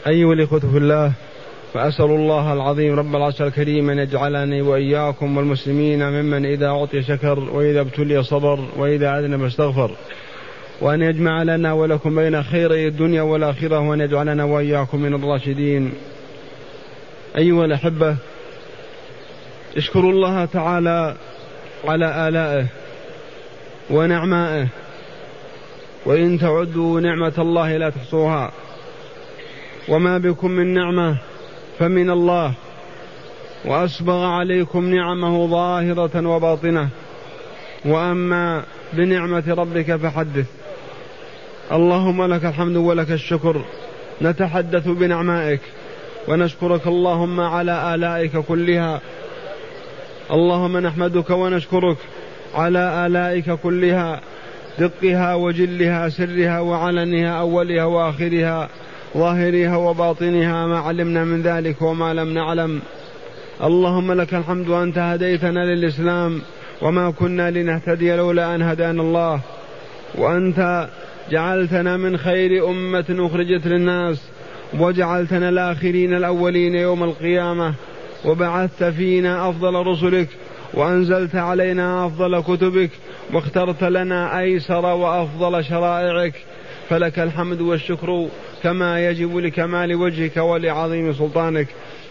أيها الإخوة في الله، فأسأل الله العظيم رب العرش الكريم أن يجعلني وإياكم والمسلمين ممن إذا أعطي شكر وإذا ابتلي صبر وإذا أذنب استغفر، وأن يجمع لنا ولكم بين خيري الدنيا والآخرة، وأن يجعلنا وإياكم من الراشدين. أيها الأحبة، اشكروا الله تعالى على آلائه ونعمائه، وإن تعدوا نعمة الله لا تحصوها، وما بكم من نعمة فمن الله، وأسبغ عليكم نعمه ظاهرة وباطنة، وأما بنعمة ربك فحدث. اللهم لك الحمد ولك الشكر، نتحدث بنعمائك ونشكرك اللهم على آلائك كلها. اللهم نحمدك ونشكرك على آلائك كلها، دقها وجلها، سرها وعلنها، أولها وآخرها، ظاهرها وباطنها، ما علمنا من ذلك وما لم نعلم. اللهم لك الحمد أنت هديتنا للإسلام، وما كنا لنهتدي لولا أن هدانا الله، وأنت جعلتنا من خير أمة أخرجت للناس، وجعلتنا الآخرين الأولين يوم القيامة، وبعثت فينا أفضل رسلك، وأنزلت علينا أفضل كتبك، واخترت لنا أيسر وأفضل شرائعك، فلك الحمد والشكر كما يجب لكمال وجهك ولعظيم سلطانك.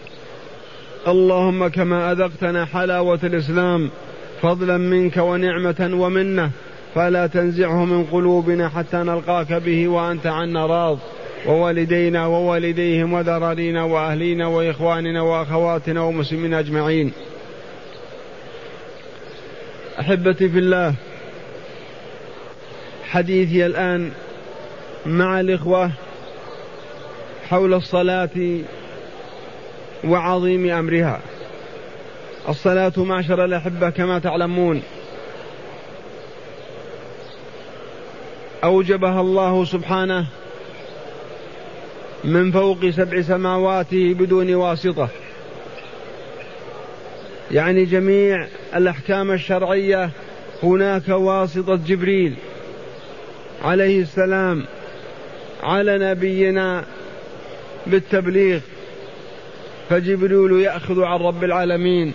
اللهم كما أذقتنا حلاوة الإسلام فضلا منك ونعمة ومنة، فلا تنزعه من قلوبنا حتى نلقاك به وأنت عنا راض، ووالدينا ووالديهم وذرارينا وأهلينا وإخواننا وأخواتنا ومسلمين أجمعين. أحبتي في الله، حديثي الآن مع الإخوة حول الصلاة وعظيم أمرها. الصلاة معشر الأحبة كما تعلمون أوجبها الله سبحانه من فوق 7 سماواته بدون واسطة، يعني جميع الأحكام الشرعية هناك واسطة جبريل عليه السلام على نبينا بالتبليغ، فجبريل يأخذ عن رب العالمين،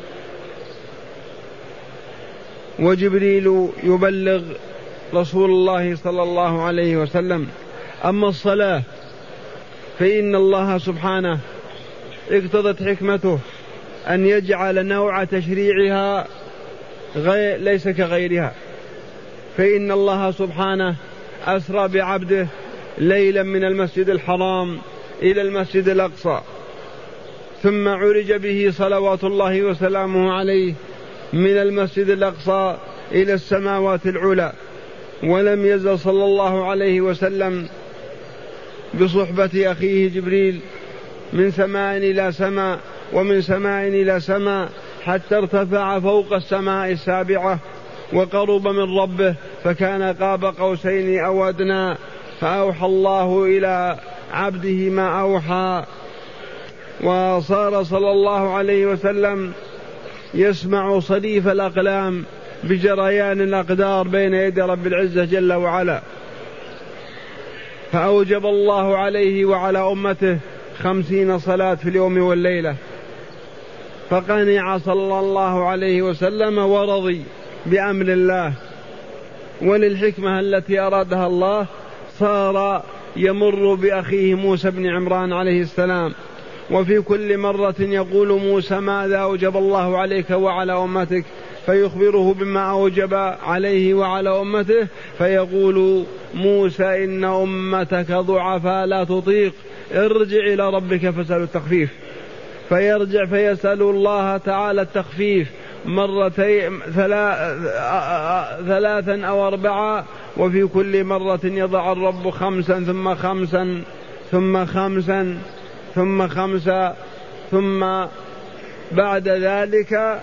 وجبريل يبلغ رسول الله صلى الله عليه وسلم. أما الصلاة فإن الله سبحانه اقتضت حكمته أن يجعل نوع تشريعها ليس كغيرها، فإن الله سبحانه أسرى بعبده ليلا من المسجد الحرام إلى المسجد الأقصى، ثم عرج به صلوات الله وسلامه عليه من المسجد الأقصى إلى السماوات العلى، ولم يزل صلى الله عليه وسلم بصحبة أخيه جبريل من سماء إلى سماء، ومن سماء إلى سماء، حتى ارتفع فوق السماء السابعة وقرب من ربه، فكان قاب قوسين أو أدنى، فأوحى الله إلى عبده ما أوحى. وصار صلى الله عليه وسلم يسمع صريف الأقلام بجريان الأقدار بين يدي رب العزة جل وعلا. فأوجب الله عليه وعلى أمته 50 صلاة في اليوم والليلة، فقنع صلى الله عليه وسلم ورضي بأمر الله، وللحكمة التي أرادها الله صار يمر بأخيه موسى بن عمران عليه السلام، وفي كل مرة يقول موسى ماذا أوجب الله عليك وعلى أمتك، فيخبره بما أوجب عليه وعلى أمته، فيقول موسى إن أمتك ضعفاء لا تطيق، ارجع إلى ربك فاسأل التخفيف. فيرجع فيسأل الله تعالى التخفيف مرتين 3 أو 4، وفي كل مرة يضع الرب 5 ثم 5 ثم 5 ثم 5، ثم بعد ذلك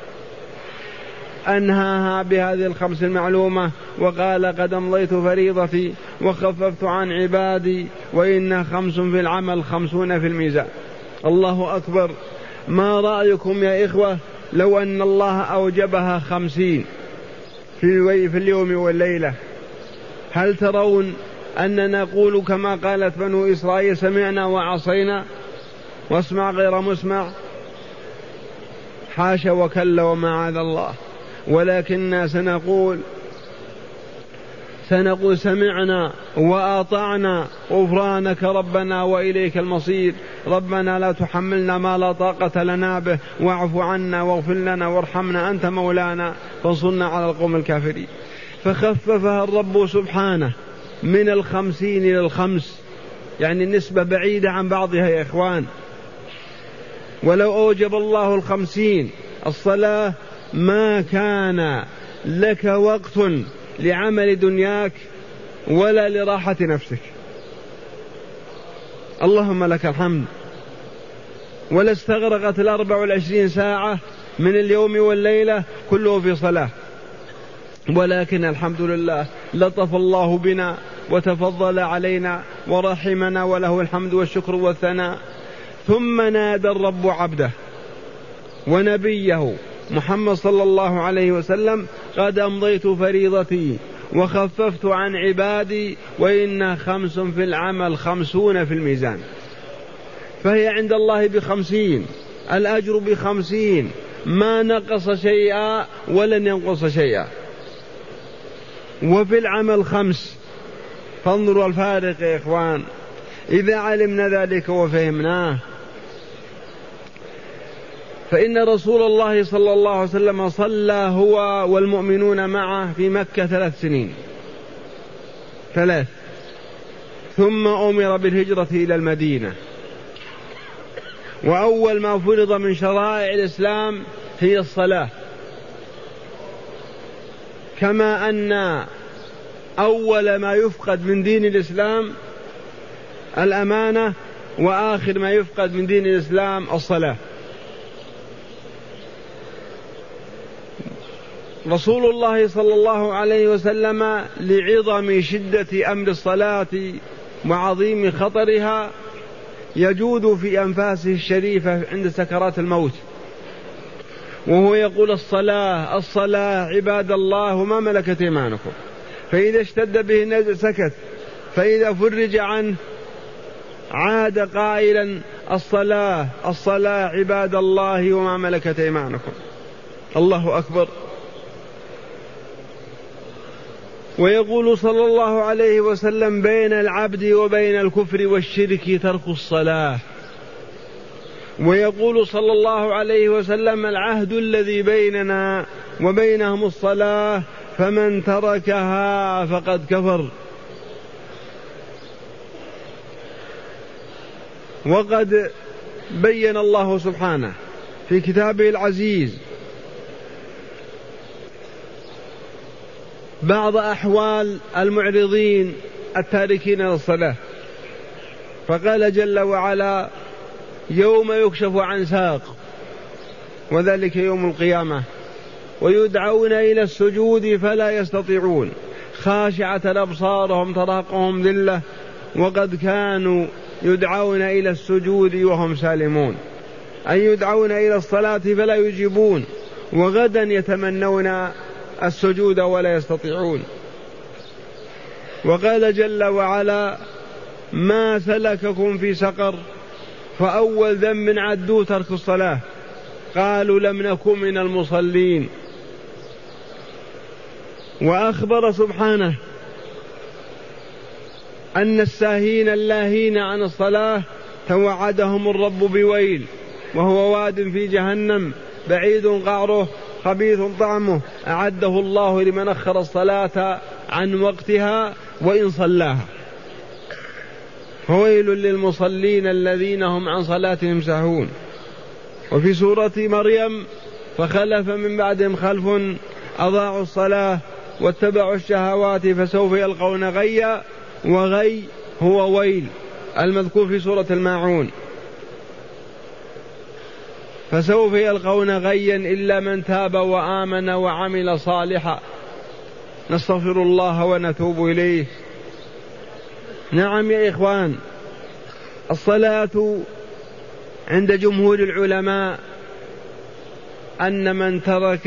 أنهاها بهذه 5 المعلومة، وقال قد أمضيت فريضتي وخففت عن عبادي، وإن 5 في العمل 50 في الميزان. الله أكبر. ما رأيكم يا إخوة لو أن الله أوجبها 50 في اليوم والليلة؟ هل ترون أن نقول كما قالت بنو إسرائيل سمعنا وعصينا واسمع غير مسمع؟ حاشا وكلا ومعاذ الله. ولكننا سنقول سمعنا وأطعنا غفرانك ربنا وإليك المصير، ربنا لا تحملنا ما لا طاقة لنا به، واعف عنا واغفر لنا وارحمنا أنت مولانا فانصرنا على القوم الكافرين. فخففها الرب سبحانه من 50 إلى 5، يعني النسبة بعيدة عن بعضها يا إخوان. ولو أوجب الله 50 الصلاة ما كان لك وقت لعمل دنياك ولا لراحة نفسك. اللهم لك الحمد. ولا استغرقت 24 ساعة من اليوم والليلة كله في صلاة. ولكن الحمد لله لطف الله بنا وتفضل علينا ورحمنا، وله الحمد والشكر والثناء. ثم نادى الرب عبده ونبيه محمد صلى الله عليه وسلم: قد أمضيت فريضتي وخففت عن عبادي، وإن 5 في العمل 50 في الميزان. فهي عند الله 50، الأجر 50، ما نقص شيئا ولن ينقص شيئا. وفي العمل 5. فانظروا الفارق يا إخوان. إذا علمنا ذلك وفهمناه، فإن رسول الله صلى الله عليه وسلم صلى هو والمؤمنون معه في مكة 3 سنين، 3، ثم أمر بالهجرة إلى المدينة. وأول ما فرض من شرائع الإسلام هي الصلاة، كما أن أول ما يفقد من دين الإسلام الأمانة، وآخر ما يفقد من دين الإسلام الصلاة. رسول الله صلى الله عليه وسلم لعظم شدة أمر الصلاة وعظيم خطرها يجود في أنفاسه الشريفة عند سكرات الموت، وهو يقول: الصلاة الصلاة عباد الله وما ملكت أيمانكم. فإذا اشتد به النزع سكت، فإذا فرج عنه عاد قائلا: الصلاة الصلاة عباد الله وما ملكت أيمانكم. الله أكبر. ويقول صلى الله عليه وسلم: بين العبد وبين الكفر والشرك ترك الصلاة. ويقول صلى الله عليه وسلم: العهد الذي بيننا وبينهم الصلاة، فمن تركها فقد كفر. وقد بين الله سبحانه في كتابه العزيز بعض أحوال المعرضين التاركين للصلاة، فقال جل وعلا: يوم يكشف عن ساق، وذلك يوم القيامة، ويدعون إلى السجود فلا يستطيعون، خاشعة أبصارهم ترهقهم ذلة، وقد كانوا يدعون إلى السجود وهم سالمون، أي يدعون إلى الصلاة فلا يجيبون، وغدا يتمنون السجود ولا يستطيعون. وقال جل وعلا: ما سلككم في سقر؟ فأول ذنب عدوا ترك الصلاة، قالوا لم نكن من المصلين. وأخبر سبحانه أن الساهين اللاهين عن الصلاة توعدهم الرب بويل، وهو واد في جهنم بعيد قعره خبيث طعمه، أعده الله لمن أخر الصلاة عن وقتها وإن صلاها. فويل للمصلين الذين هم عن صلاتهم ساهون. وفي سورة مريم: فخلف من بعدهم خلف أضاعوا الصلاة واتبعوا الشهوات فسوف يلقون غيا. وغي هو ويل المذكور في سورة الماعون. فسوف يلقون غيا إلا من تاب وآمن وعمل صالحا. نستغفر الله ونتوب إليه. نعم يا إخوان، الصلاة عند جمهور العلماء أن من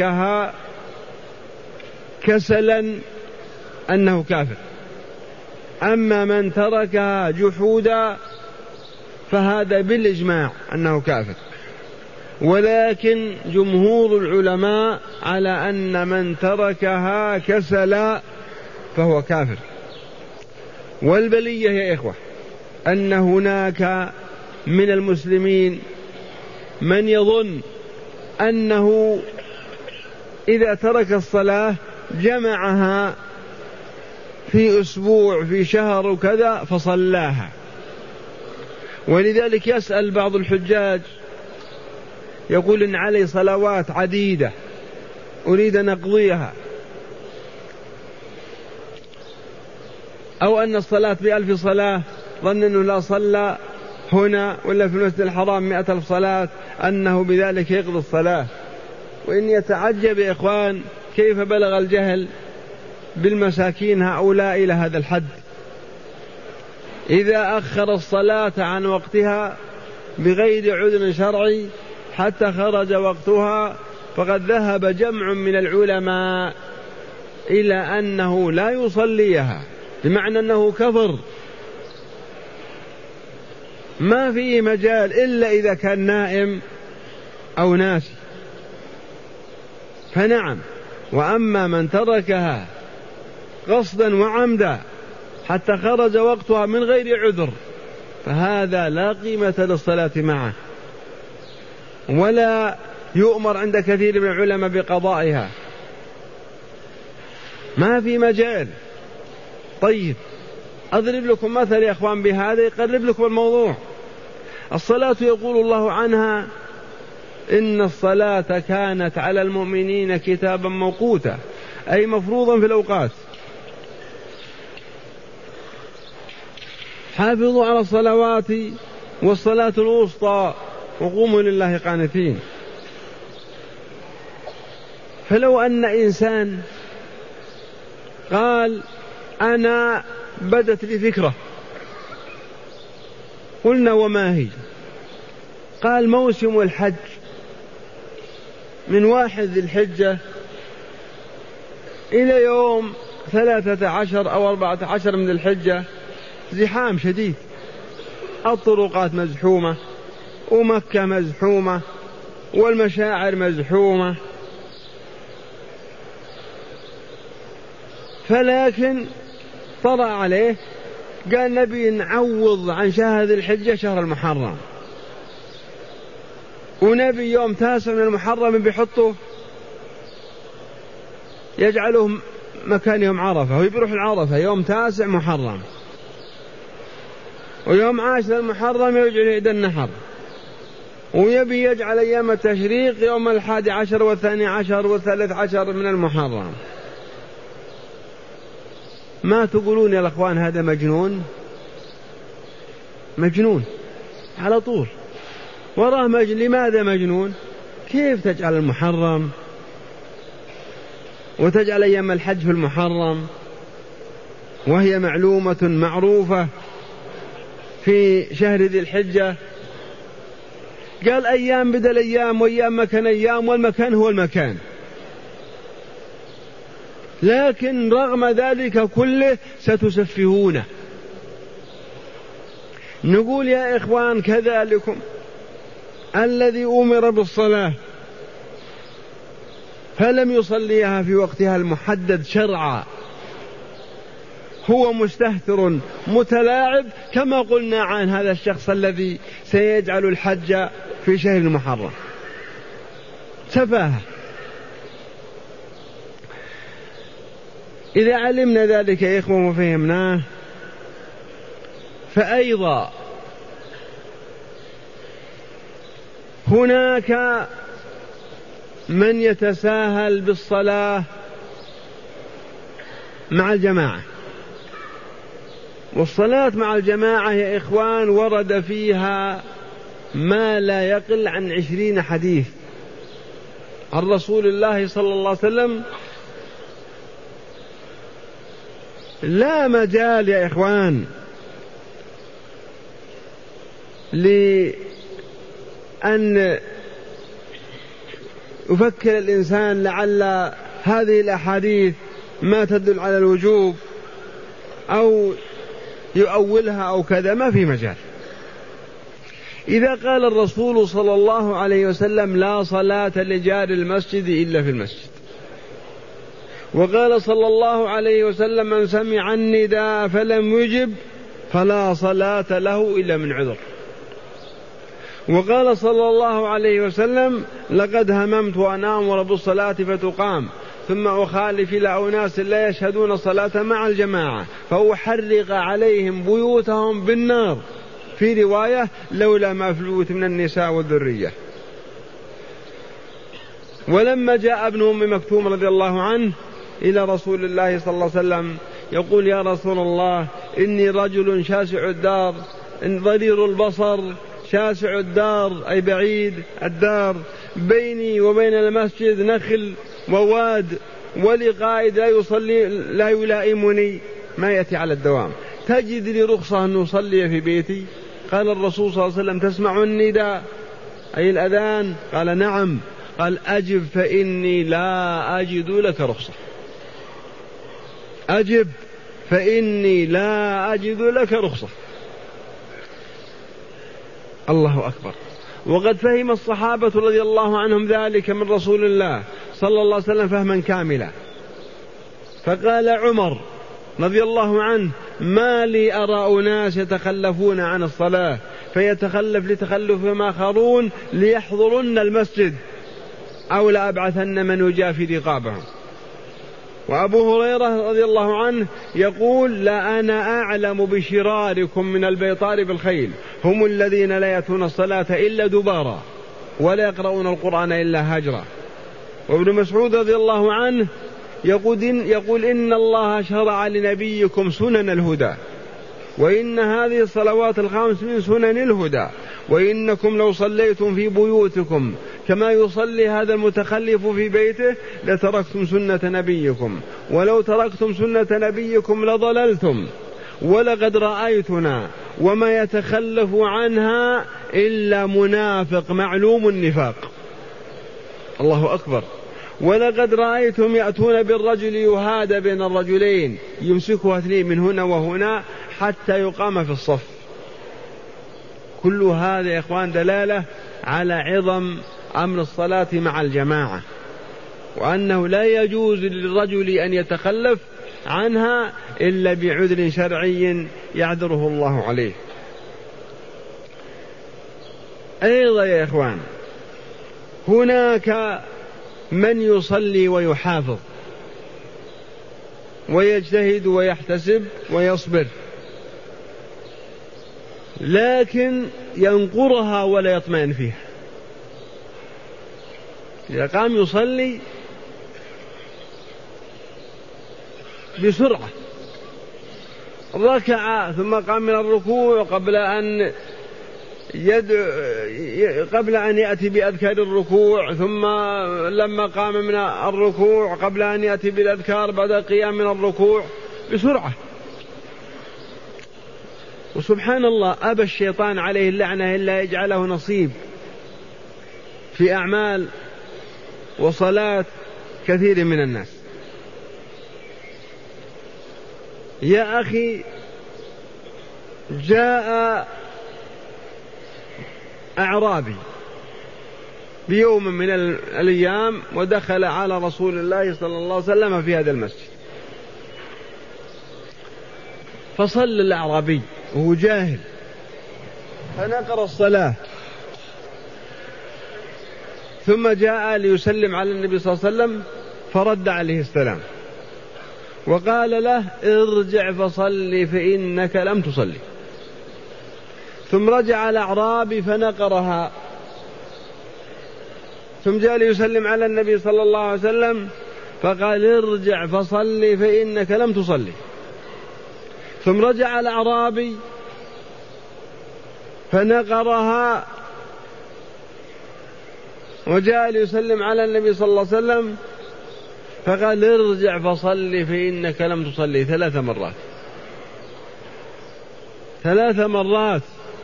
تركها كسلا أنه كافر، أما من تركها جحودا فهذا بالإجماع أنه كافر، ولكن جمهور العلماء على أن من تركها كسلا فهو كافر. والبلية يا إخوة أن هناك من المسلمين من يظن أنه إذا ترك الصلاة جمعها في أسبوع في شهر وكذا فصلاها، ولذلك يسأل بعض الحجاج يقول إن علي صلوات عديدة أريد أن أقضيها، أو أن الصلاة ب1000 صلاة ظن أنه لا صلى هنا ولا في المسجد الحرام 100,000 صلاة أنه بذلك يقضي الصلاة. وإني يتعجب يا إخوان كيف بلغ الجهل بالمساكين هؤلاء إلى هذا الحد. إذا أخر الصلاة عن وقتها بغير عذر شرعي حتى خرج وقتها فقد ذهب جمع من العلماء إلى أنه لا يصليها، بمعنى أنه كفر ما فيه مجال إلا إذا كان نائم أو ناسي. فنعم، وأما من تركها قصدا وعمدا حتى خرج وقتها من غير عذر فهذا لا قيمة للصلاة معه، ولا يؤمر عند كثير من العلماء بقضائها، ما في مجال. طيب أضرب لكم مثل يا أخوان بهذا يقرب لكم الموضوع. الصلاة يقول الله عنها إن الصلاة كانت على المؤمنين كتابا موقوتا، أي مفروضا في الأوقات. حافظوا على الصلوات والصلاة الوسطى وقوموا لله قانتين. فلو أن إنسان قال أنا بدت لي فكرة، قلنا وما هي؟ قال موسم الحج من 1 ذي الحجة إلى يوم 13 أو 14 من الحجة زحام شديد، الطرقات مزحومة ومكة مزحومة والمشاعر مزحومة، فلكن طرأ عليه قال نبي نعوض عن شهر ذي الحجة شهر المحرم، ونبي يوم 9 من المحرم بيحطه يجعلهم مكان يوم عرفة، ويروح العرفة يوم 9 محرم، ويوم 10 المحرم يرجع عيد النحر، ويبي يجعل أيام التشريق يوم 11 و12 و13 من المحرم. ما تقولون يا الأخوان هذا مجنون؟ مجنون على طول وراه لماذا مجنون؟ كيف تجعل المحرم وتجعل أيام الحج في المحرم وهي معلومة معروفة في شهر ذي الحجة؟ قال أيام بدل أيام وأيام مكان أيام، والمكان هو المكان. لكن رغم ذلك كله ستسفهونه. نقول يا إخوان كذلكم الذي أمر بالصلاة فلم يصليها في وقتها المحدد شرعا هو مستهتر متلاعب، كما قلنا عن هذا الشخص الذي سيجعل الحج في شهر المحرم. سفاهة. إذا علمنا ذلك يا إخوة وفهمناه، فأيضا هناك من يتساهل بالصلاة مع الجماعة. والصلاة مع الجماعة يا إخوان ورد فيها ما لا يقل عن 20 حديث عن رسول الله صلى الله عليه وسلم. لا مجال يا إخوان لأن يفكر الإنسان لعل هذه الأحاديث ما تدل على الوجوب أو يؤولها أو كذا، ما في مجال. إذا قال الرسول صلى الله عليه وسلم لا صلاة لجار المسجد إلا في المسجد، وقال صلى الله عليه وسلم من سمع النداء فلم يجب فلا صلاة له إلا من عذر، وقال صلى الله عليه وسلم لقد هممت أن آمر بالصلاة فتقام ثم أخالف إلى أناس لا يشهدون الصلاة مع الجماعة فأحرق عليهم بيوتهم بالنار، في رواية لولا ما في البيوت من النساء والذرية. ولما جاء ابن أم مكتوم رضي الله عنه إلى رسول الله صلى الله عليه وسلم يقول يا رسول الله إني رجل شاسع الدار ضرير البصر، شاسع الدار أي بعيد الدار، بيني وبين المسجد نخل وواد، ولي قائد لا يصلي لا يلائمني ما يأتي على الدوام، تجد لي رخصة أن أصلي في بيتي؟ قال الرسول صلى الله عليه وسلم تسمع النداء أي الأذان؟ قال نعم. قال أجب فإني لا أجد لك رخصة، أجب فإني لا أجد لك رخصة. الله أكبر. وقد فهم الصحابة رضي الله عنهم ذلك من رسول الله صلى الله عليه وسلم فهما كاملا. فقال عمر رضي الله عنه ما لي أرى أناس يتخلفون عن الصلاة فيتخلف لتخلفهم آخرون ليحضرن المسجد أو لأبعثن من يجافي رقابهم. وأبو هريرة رضي الله عنه يقول لا أنا أعلم بشراركم من البيطار بالخيل هم الذين لا يأتون الصلاة إلا دبارا ولا يقرؤون القرآن إلا هجرا. وابن مسعود رضي الله عنه يقول إن الله شرع لنبيكم سنن الهدى وإن هذه الصلوات الخمس من سنن الهدى وإنكم لو صليتم في بيوتكم كما يصلي هذا المتخلف في بيته لتركتم سنة نبيكم ولو تركتم سنة نبيكم لضللتم ولقد رأيتنا وما يتخلف عنها إلا منافق معلوم النفاق. الله أكبر. ولقد رأيتم يأتون بالرجل يهادى بين الرجلين يمسكها اثنين من هنا وهنا حتى يقام في الصف. كل هذا يا إخوان دلالة على عظم أمر الصلاة مع الجماعة وأنه لا يجوز للرجل أن يتخلف عنها إلا بعذر شرعي يعذره الله عليه. أيضا يا إخوان هناك من يصلي ويحافظ ويجتهد ويحتسب ويصبر لكن ينقرها ولا يطمئن فيها. إذا قام يصلي بسرعة ركع ثم قام من الركوع قبل أن يأتي بأذكار الركوع ثم لما قام من الركوع قبل أن يأتي بالأذكار بعد القيام من الركوع بسرعة. وسبحان الله أبى الشيطان عليه اللعنة إلا يجعله نصيب في أعمال وصلاة كثير من الناس. يا أخي جاء أعرابي بيوم من الأيام ودخل على رسول الله صلى الله عليه وسلم في هذا المسجد فصلى الأعرابي وهو جاهل فنقر الصلاة ثم جاء ليسلم على النبي صلى الله عليه وسلم فرد عليه السلام وقال له ارجع فصلي فإنك لم تصلي. ثم رجع الأعرابي فنقرها ثم جاء ليسلم على النبي صلى الله عليه وسلم فقال ارجع فصلي فإنك لم تصلي. ثم رجع الأعرابي فنقرها وجاء ليسلم على النبي صلى الله عليه وسلم فقال ارجع فصلي فإنك لم تصلي 3 مرات. 3 مرات.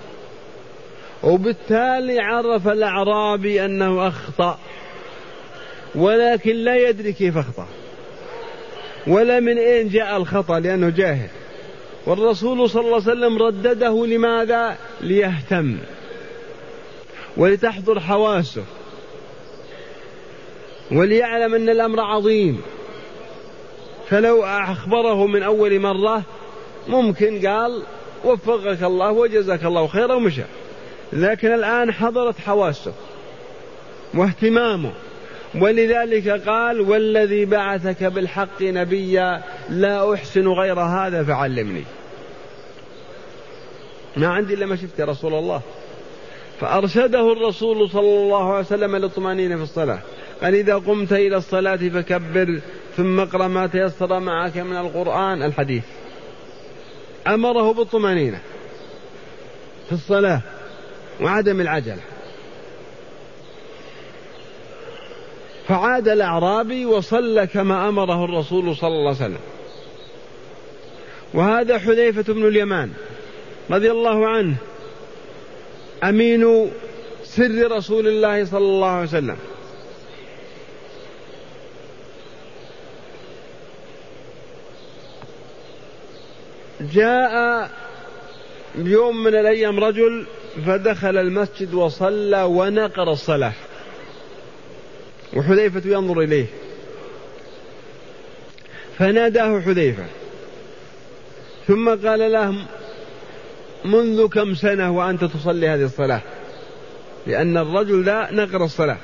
وبالتالي عرف الأعرابي أنه أخطأ ولكن لا يدري كيف أخطأ ولا من أين جاء الخطأ لأنه جاهل. والرسول صلى الله عليه وسلم ردده لماذا؟ ليهتم ولتحضر حواسه وليعلم أن الأمر عظيم. فلو أخبره من أول مرة ممكن قال وفقك الله وجزاك الله خيرا ومشى، لكن الآن حضرت حواسه واهتمامه، ولذلك قال والذي بعثك بالحق نبيا لا أحسن غير هذا فعلمني، ما عندي إلا ما شفت يا رسول الله. فأرشده الرسول صلى الله عليه وسلم للطمأنينة في الصلاة، قال إذا قمت إلى الصلاة فكبر ثم اقرأ ما تيسر معك من القرآن الحديث. أمره بالطمأنينة في الصلاة وعدم العجلة. فعاد الأعرابي وصلى كما أمره الرسول صلى الله عليه وسلم. وهذا حذيفة بن اليمان رضي الله عنه أمين سر رسول الله صلى الله عليه وسلم. جاء يوم من الأيام رجل فدخل المسجد وصلى ونقر الصلاة، وحذيفة ينظر إليه، فناداه حذيفة ثم قال له منذ كم سنة وأنت تصلي هذه الصلاة؟ لأن الرجل ذا نقر الصلاة.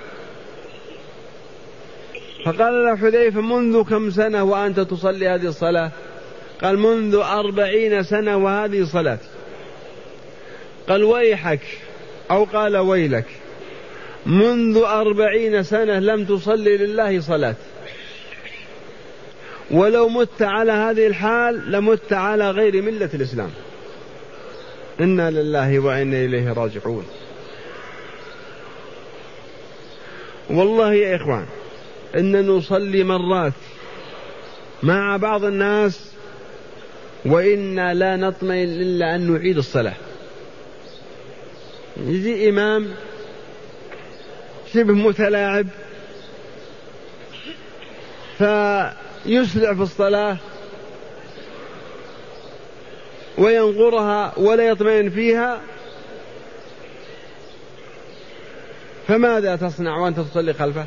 فقال له حذيفة منذ كم سنة وأنت تصلي هذه الصلاة؟ قال منذ 40 سنة وهذه صلاتي. قال ويحك، أو قال ويلك، منذ 40 سنة لم تصلي لله صلاة، ولو مت على هذه الحال لمت على غير ملة الإسلام. إنا لله وإنا إليه راجعون. والله يا إخوان إن نصلي مرات مع بعض الناس وإنا لا نطمئن إلا أن نعيد الصلاة. يجي إمام شبه متلاعب فيسرع في الصلاة وينقرها ولا يطمئن فيها، فماذا تصنع وأنت تصلي خلفه؟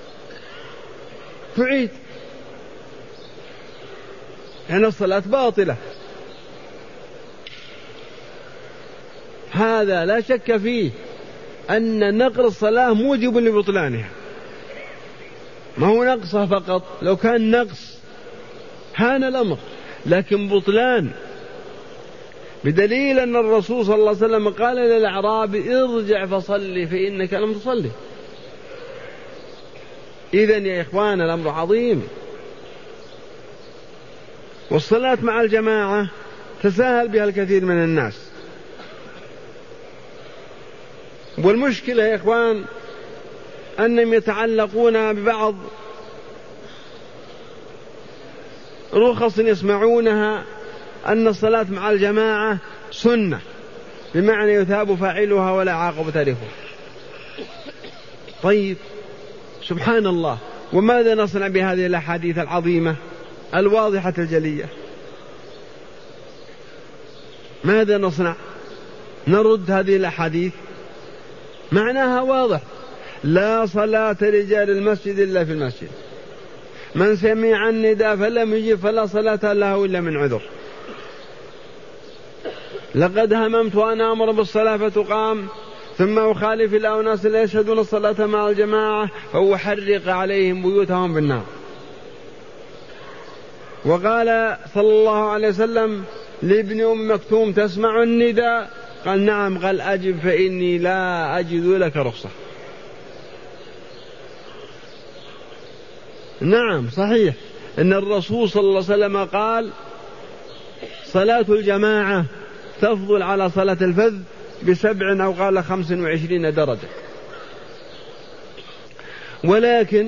تعيد، يعني الصلاة باطلة. هذا لا شك فيه أن نقر الصلاة موجب لبطلانها، ما هو نقصها فقط، لو كان نقص هان الأمر، لكن بطلان، بدليل أن الرسول صلى الله عليه وسلم قال للأعرابي ارجع فصلي فإنك لم تصلي. إذن يا إخوان الأمر عظيم. والصلاة مع الجماعة تساهل بها الكثير من الناس. والمشكلة يا إخوان أنهم يتعلقون ببعض رخص يسمعونها أن الصلاة مع الجماعة سنة، بمعنى يثاب فاعلها ولا عاقب تاركها. طيب سبحان الله، وماذا نصنع بهذه الأحاديث العظيمة الواضحة الجلية؟ ماذا نصنع؟ نرد هذه الأحاديث؟ معناها واضح، لا صلاة لرجال المسجد إلا في المسجد، من سمع النداء فلم يجب فلا صلاة له إلا من عذر. لقد هممت أن أمر بالصلاة فتقام ثم أخالف الأناس لا يشهدون الصلاة مع الجماعة فأحرق عليهم بيوتهم بالنار. وقال صلى الله عليه وسلم لابن أم مكتوم تسمع النداء؟ قال نعم. قال أجب فإني لا أجد لك رخصة. نعم صحيح أن الرسول صلى الله عليه وسلم قال صلاة الجماعة تفضل على صلاة الفذ ب7 أو قال 25 درجة. ولكن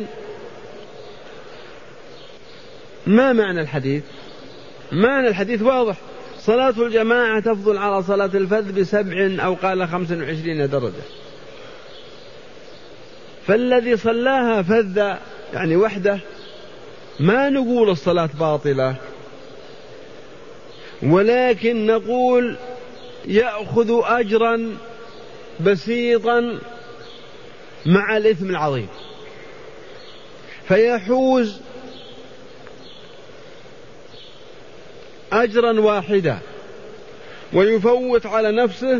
ما معنى الحديث؟ معنى الحديث واضح، صلاة الجماعة تفضل على صلاة الفذ ب7 أو قال 25 درجة. فالذي صلاها فذ يعني وحده ما نقول الصلاة باطلة، ولكن نقول يأخذ أجرا بسيطا مع الإثم العظيم، فيحوز أجرا واحدا ويفوت على نفسه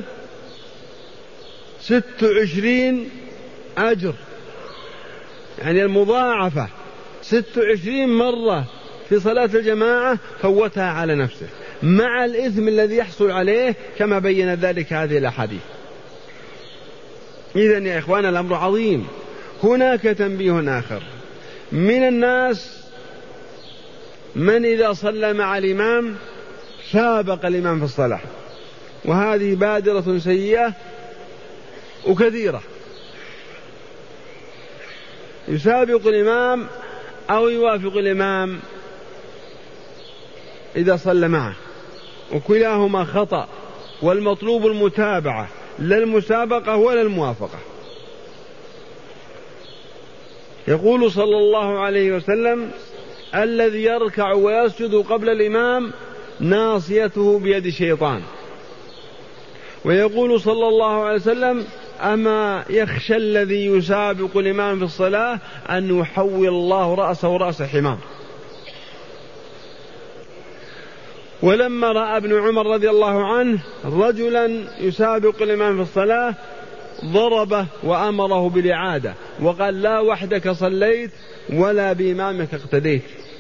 26 أجر، يعني المضاعفة 26 مرة في صلاة الجماعة فوتها على نفسه مع الإثم الذي يحصل عليه كما بين ذلك هذه الأحاديث. إذن يا إخوان الأمر عظيم. هناك تنبيه آخر، من الناس من إذا صلى مع الإمام سابق الإمام في الصلاة، وهذه بادرة سيئة وكثيرة. يسابق الإمام أو يوافق الإمام إذا صلى معه، وكلاهما خطأ، والمطلوب المتابعة لا المسابقة ولا الموافقة. يقول صلى الله عليه وسلم: الذي يركع ويسجد قبل الإمام ناصيته بيد شيطان. ويقول صلى الله عليه وسلم: أما يخشى الذي يسابق الإمام في الصلاة أن يحول الله رأسه رأس حمار. ولما رأى ابن عمر رضي الله عنه رجلا يسابق الإمام في الصلاة ضربه وأمره بالإعادة وقال: لا وحدك صليت ولا بإمامك اقتديت.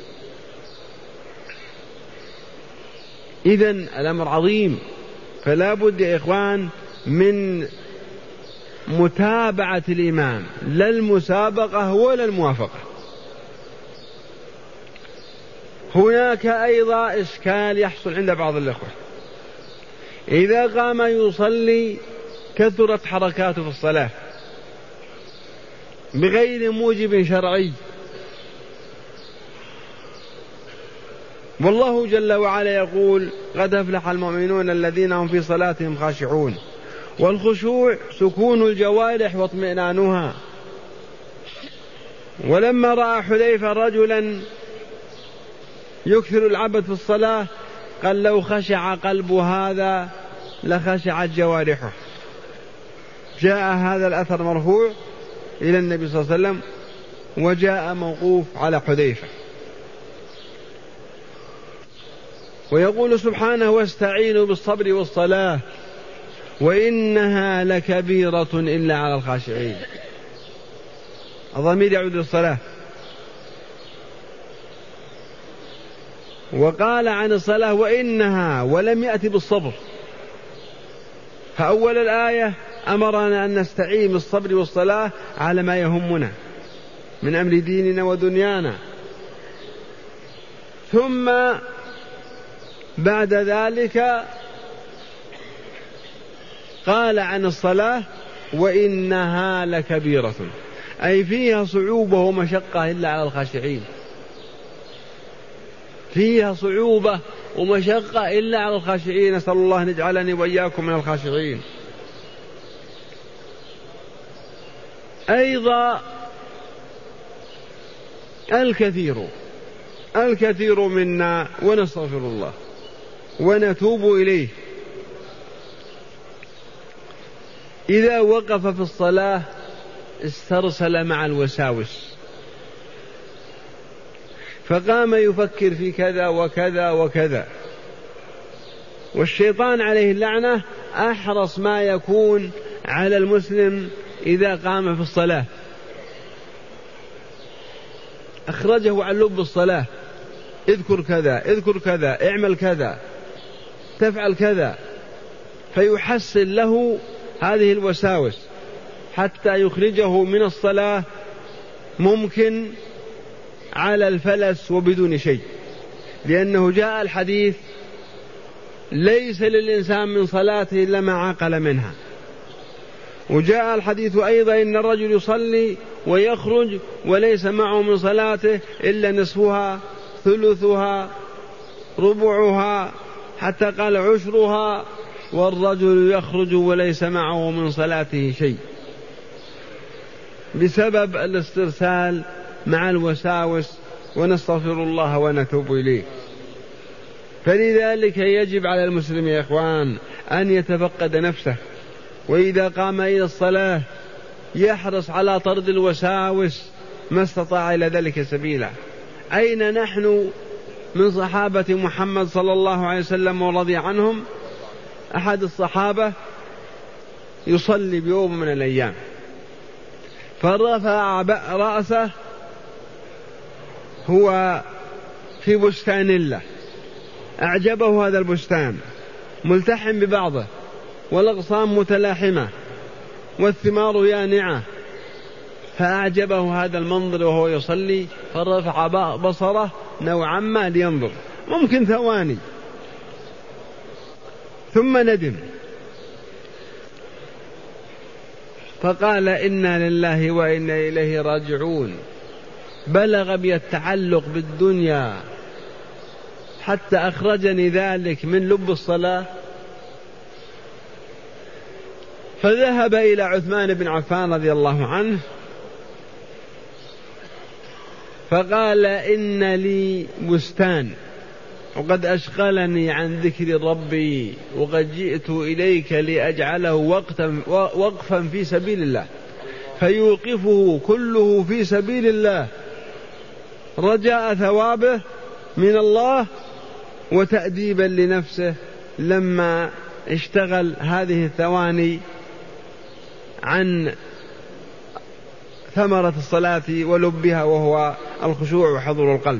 إذن الأمر عظيم، فلا بد يا إخوان من متابعة الإمام لا المسابقة ولا الموافقة. هناك أيضا إشكال يحصل عند بعض الأخوة، إذا قام يصلي كثرت حركاته في الصلاة بغير موجب شرعي، والله جل وعلا يقول: قد أفلح المؤمنون الذين هم في صلاتهم خاشعون. والخشوع سكون الجوارح واطمئنانها. ولما رأى حذيفة رجلا يكثر العبث في الصلاة قال: لو خشع قلب هذا لخشعت جوارحه. جاء هذا الأثر مرفوع إلى النبي صلى الله عليه وسلم، وجاء موقوف على حذيفة. ويقول سبحانه: واستعينوا بالصبر والصلاة وإنها لكبيرة إلا على الخاشعين. الضمير يعود للصلاة. وقال عن الصلاة: وإنها، ولم يأتي بالصبر. فأول الآية أمرنا أن نستعين بالصبر والصلاة على ما يهمنا من أمر ديننا ودنيانا، ثم بعد ذلك قال عن الصلاة: وإنها لكبيرة، أي فيها صعوبة ومشقة إلا على الخاشعين. فيها صعوبة ومشقة إلا على الخاشعين. نسأل الله أن يجعلني وإياكم من الخاشعين. أيضا الكثير منا، ونستغفر الله ونتوب إليه، إذا وقف في الصلاة استرسل مع الوساوس، فقام يفكر في كذا وكذا وكذا. والشيطان عليه اللعنة أحرص ما يكون على المسلم إذا قام في الصلاة، أخرجه عن لب الصلاة: اذكر كذا، اذكر كذا، اعمل كذا، تفعل كذا، فيحسن له هذه الوساوس حتى يخرجه من الصلاة ممكن على الفلس وبدون شيء. لأنه جاء الحديث: ليس للإنسان من صلاته إلا ما عقل منها. وجاء الحديث أيضا: إن الرجل يصلي ويخرج وليس معه من صلاته إلا نصفها، ثلثها، ربعها، حتى قال عشرها، والرجل يخرج وليس معه من صلاته شيء، بسبب الاسترسال مع الوساوس. ونستغفر الله ونتوب إليه. فلذلك يجب على المسلم يا إخوان أن يتفقد نفسه، وإذا قام إلى الصلاة يحرص على طرد الوساوس ما استطاع إلى ذلك سبيلا. أين نحن من صحابة محمد صلى الله عليه وسلم ورضي عنهم؟ أحد الصحابة يصلي بيوم من الأيام فرفع رأسه، هو في بستان له، أعجبه هذا البستان ملتحم ببعضه والأغصان متلاحمة والثمار يانعة، فأعجبه هذا المنظر وهو يصلي فرفع بصره نوعا ما لينظر، ممكن ثواني، ثم ندم فقال إنا لله وإنا إليه راجعون. بلغ بي التعلق بالدنيا حتى أخرجني ذلك من لب الصلاة. فذهب إلى عثمان بن عفان رضي الله عنه فقال إن لي بستان وقد أشغلني عن ذكر ربي وقد جئت إليك لأجعله وقفا في سبيل الله، فيوقفه كله في سبيل الله رجاء ثوابه من الله وتأديبا لنفسه لما اشتغل هذه الثواني عن ثمرة الصلاة ولبها وهو الخشوع وحضور القلب.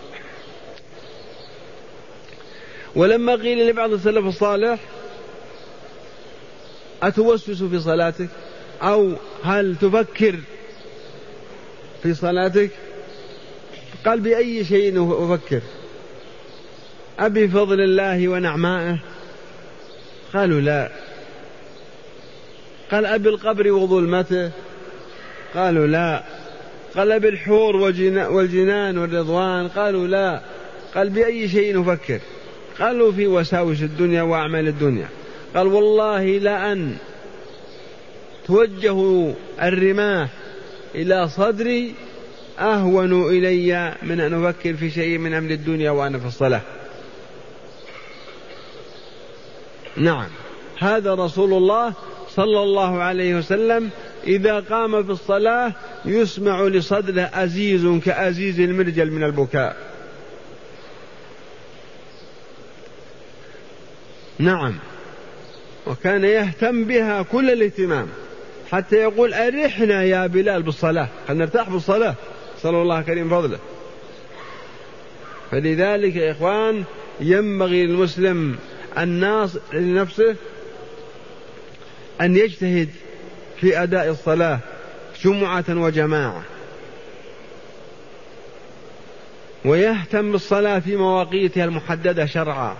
ولما قيل لبعض السلف الصالح أتوسوس في صلاتك أو هل تفكر في صلاتك؟ قال بأي شيء أفكر؟ أبي فضل الله ونعمائه؟ قالوا لا. قال أبي القبر وظلمته؟ قالوا لا. قال أبي الحور والجنان والرضوان؟ قالوا لا. قال بأي شيء نفكر؟ قالوا في وساوس الدنيا وأعمال الدنيا. قال والله لأن توجه الرماح إلى صدري أهون إلي من أن أفكر في شيء من أمر الدنيا وأنا في الصلاة. نعم، هذا رسول الله صلى الله عليه وسلم إذا قام في الصلاة يسمع لصدره أزيز كأزيز المرجل من البكاء. نعم، وكان يهتم بها كل الاهتمام حتى يقول أرحنا يا بلال بالصلاة، خلنا نرتاح بالصلاة، صلى الله كريم فضله. فلذلك يا إخوان ينبغي للمسلم الناصح لنفسه أن يجتهد في أداء الصلاة جمعة وجماعة، ويهتم بالصلاة في مواقيتها المحددة شرعا،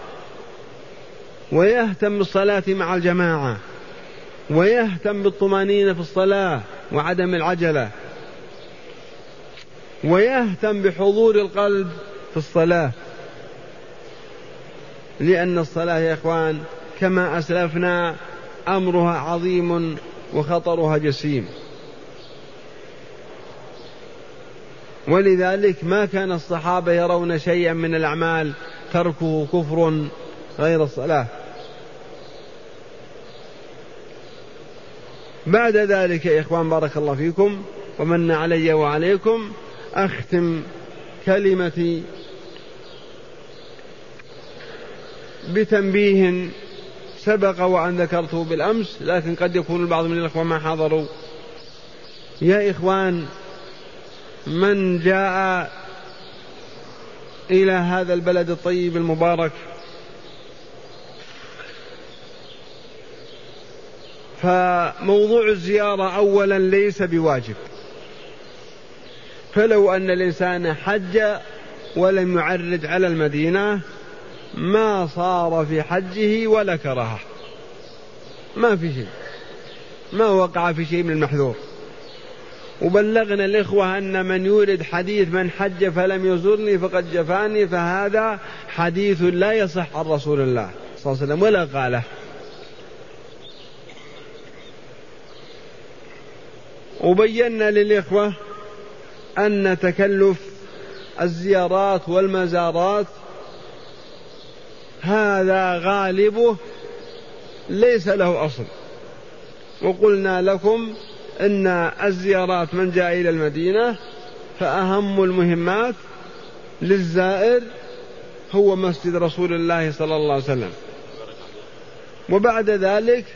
ويهتم بالصلاة مع الجماعة، ويهتم بالطمأنينة في الصلاة وعدم العجلة، ويهتم بحضور القلب في الصلاة، لأن الصلاة يا إخوان كما أسلفنا أمرها عظيم وخطرها جسيم. ولذلك ما كان الصحابة يرون شيئا من الأعمال تركه كفر غير الصلاة. بعد ذلك يا إخوان بارك الله فيكم ومن علي وعليكم أختم كلمتي بتنبيه سبق وأن ذكرته بالأمس، لكن قد يكون البعض من الإخوان ما حضروا. يا إخوان، من جاء إلى هذا البلد الطيب المبارك فموضوع الزيارة أولا ليس بواجب، فلو أن الإنسان حج ولم يعرج على المدينة ما صار في حجه ولا كرهه، ما في شيء، ما وقع في شيء من المحذور. وبلغنا الإخوة أن من يورد حديث من حج فلم يزرني فقد جفاني، فهذا حديث لا يصح عن رسول الله صلى الله عليه وسلم ولا قاله. وبينا للإخوة أن تكلف الزيارات والمزارات هذا غالبه ليس له أصل. وقلنا لكم إن الزيارات من جاء إلى المدينة فأهم المهمات للزائر هو مسجد رسول الله صلى الله عليه وسلم، وبعد ذلك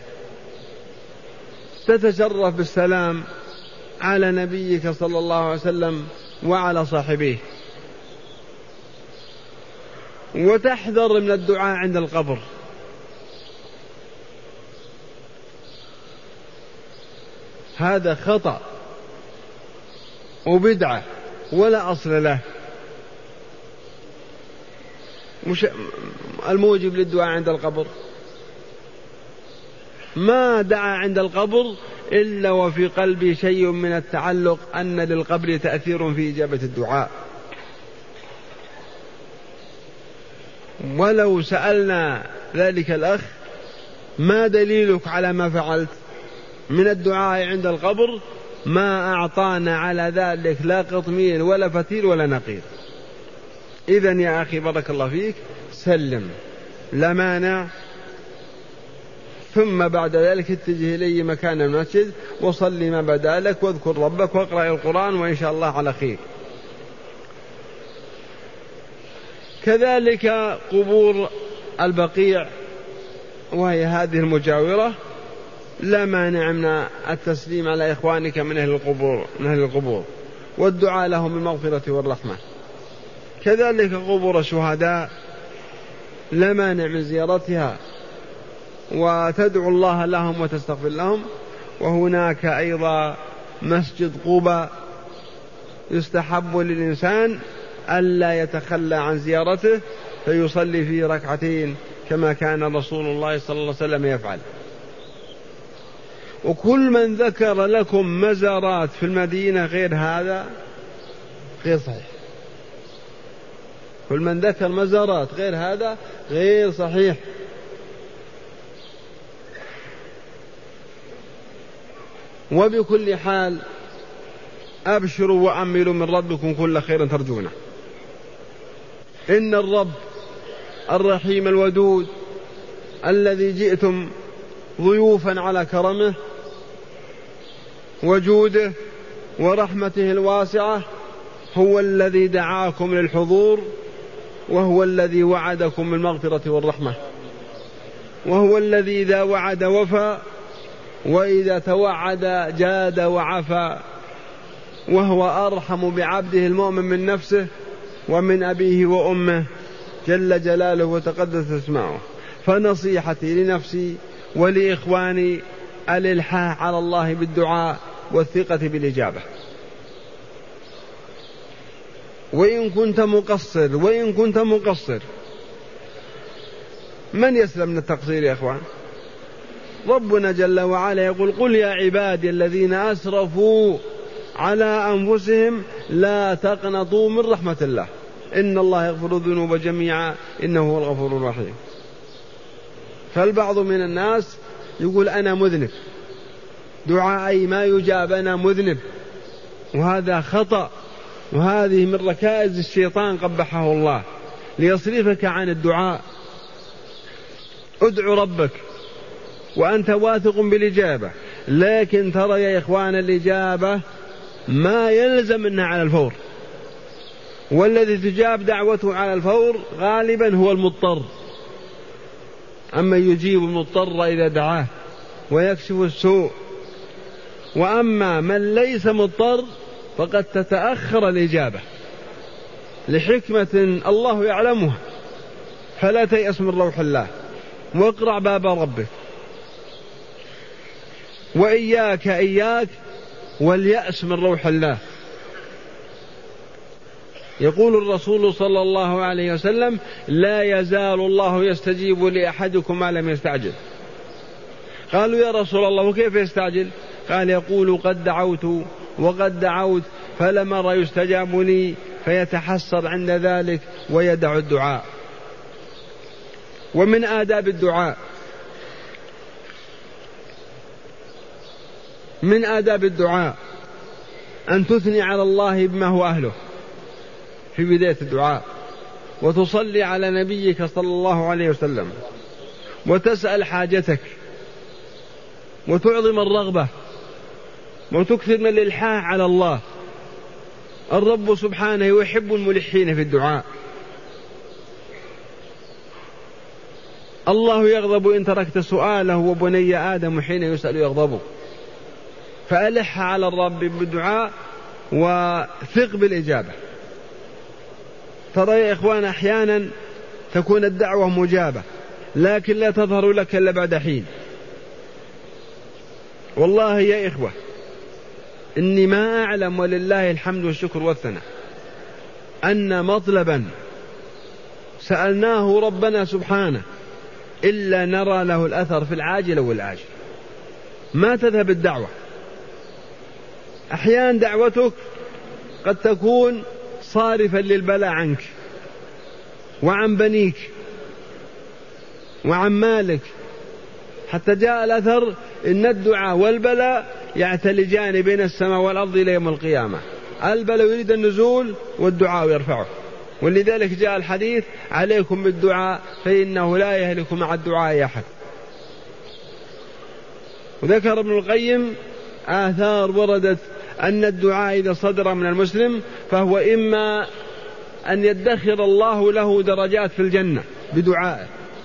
تتشرف بالسلام على نبيك صلى الله عليه وسلم وعلى صاحبيه، وتحذر من الدعاء عند القبر. هذا خطأ وبدعة ولا أصل له. مش الموجب للدعاء عند القبر ما دعا عند القبر إلا وفي قلبي شيء من التعلق أن للقبر تأثير في إجابة الدعاء. ولو سألنا ذلك الأخ ما دليلك على ما فعلت من الدعاء عند القبر، ما أعطانا على ذلك لا قطمير ولا فتيل ولا نقير. إذن يا أخي بارك الله فيك سلم لا مانع، ثم بعد ذلك اتجه إلي مكان المسجد وصلي ما بدا لك واذكر ربك واقرأ القرآن وإن شاء الله على خير. كذلك قبور البقيع وهي هذه المجاورة لا مانع من التسليم على إخوانك من أهل القبور والدعاء لهم بالمغفرة والرحمة. كذلك قبور الشهداء لا مانع من زيارتها وتدعو الله لهم وتستغفر لهم. وهناك أيضا مسجد قباء يستحب للإنسان ألا يتخلى عن زيارته فيصلي فيه ركعتين كما كان رسول الله صلى الله عليه وسلم يفعل. وكل من ذكر لكم مزارات في المدينة غير هذا غير صحيح. كل من ذكر مزارات غير هذا غير صحيح. وبكل حال أبشروا وأملوا من ربكم كل خير ترجونه. إن الرب الرحيم الودود الذي جئتم ضيوفا على كرمه وجوده ورحمته الواسعة هو الذي دعاكم للحضور، وهو الذي وعدكم بالمغفرة والرحمة، وهو الذي إذا وعد وفى وإذا توعد جاد وعفى، وهو أرحم بعبده المؤمن من نفسه ومن أبيه وأمه جل جلاله وتقدس اسمه. فنصيحتي لنفسي ولإخواني الإلحاح على الله بالدعاء والثقة بالإجابة. وإن كنت مقصر من يسلم من التقصير يا إخوان؟ ربنا جل وعلا يقول قل يا عبادي الذين أسرفوا على أنفسهم لا تقنطوا من رحمة الله إن الله يغفر الذنوب جميعا إنه هو الغفور الرحيم. فالبعض من الناس يقول أنا مذنب دعائي ما يجاب أنا مذنب، وهذا خطأ، وهذه من ركائز الشيطان قبحه الله ليصرفك عن الدعاء. ادعو ربك وأنت واثق بالإجابة، لكن ترى يا إخوان الإجابة ما يلزم منها على الفور، والذي تجاب دعوته على الفور غالبا هو المضطر. أما يجيب المضطر إذا دعاه ويكشف السوء، وأما من ليس مضطر فقد تتأخر الإجابة لحكمة الله يعلمها. فلا تيأس من روح الله واقرع باب ربك، وإياك واليأس من روح الله. يقول الرسول صلى الله عليه وسلم لا يزال الله يستجيب لأحدكم ما لم يستعجل. قالوا يا رسول الله وكيف يستعجل؟ قال يقول قد دعوت وقد دعوت فلم أر يستجاب لي فيتحسر عند ذلك ويدع الدعاء. ومن آداب الدعاء من آداب الدعاء أن تثني على الله بما هو أهله في بداية الدعاء. وتصلي على نبيك صلى الله عليه وسلم وتسأل حاجتك وتعظم الرغبة وتكثر من الإلحاح على الله. الرب سبحانه يحب الملحين في الدعاء. الله يغضب إن تركت سؤاله، وبني آدم حين يسأل يغضب. فألح على الرب بالدعاء وثق بالإجابة. ترى يا إخوان أحيانا تكون الدعوة مجابة لكن لا تظهر لك إلا بعد حين. والله يا إخوة إني ما أعلم ولله الحمد والشكر والثناء أن مطلبا سألناه ربنا سبحانه إلا نرى له الأثر في العاجل والعاجل. ما تذهب الدعوة. أحيانا دعوتك قد تكون صارفا للبلاء عنك وعن بنيك وعن مالك، حتى جاء الأثر إن الدعاء والبلاء يعتلجان بين السماء والأرض إلى يوم القيامة. البلاء يريد النزول والدعاء يرفعه. ولذلك جاء الحديث عليكم بالدعاء فإنه لا يهلك مع الدعاء أحد. وذكر ابن القيم آثار وردت أن الدعاء إذا صدر من المسلم فهو إما أن يدخر الله له درجات في الجنة بدعائه،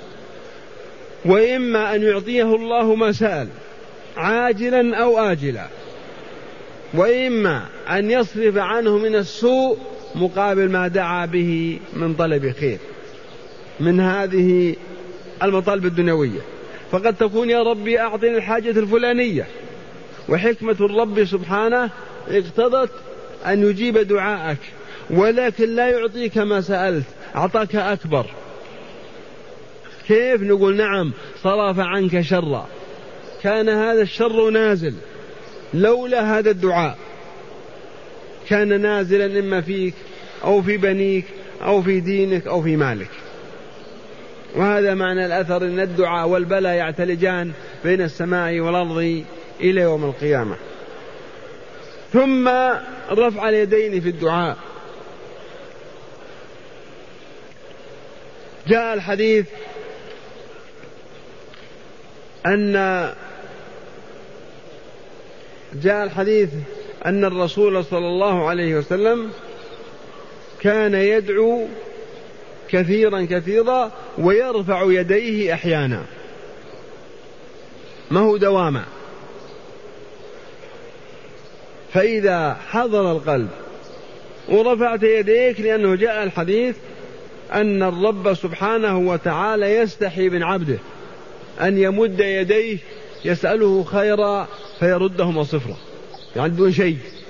وإما أن يعطيه الله ما سأل عاجلا أو آجلا، وإما أن يصرف عنه من السوء مقابل ما دعا به من طلب خير من هذه المطالب الدنيوية. فقد تكون يا ربي أعطني الحاجة الفلانية، وحكمة الرب سبحانه اقتضت أن يجيب دعاءك، ولكن لا يعطيك ما سألت، أعطاك أكبر. كيف؟ نقول نعم صرف عنك شرا، كان هذا الشر نازل لولا هذا الدعاء، كان نازلا إما فيك أو في بنيك أو في دينك أو في مالك. وهذا معنى الأثر أن الدعاء والبلاء يعتلجان بين السماء والأرض إلى يوم القيامة. ثم رفع اليدين في الدعاء. جاء الحديث أن الرسول صلى الله عليه وسلم كان يدعو كثيرا ويرفع يديه أحيانا، ما هو دواما. فإذا حضر القلب ورفعت يديك، لأنه جاء الحديث أن الرب سبحانه وتعالى يستحي من عبده أن يمد يديه يسأله خيرا فيردهما صفرا، يعني بدون شيء.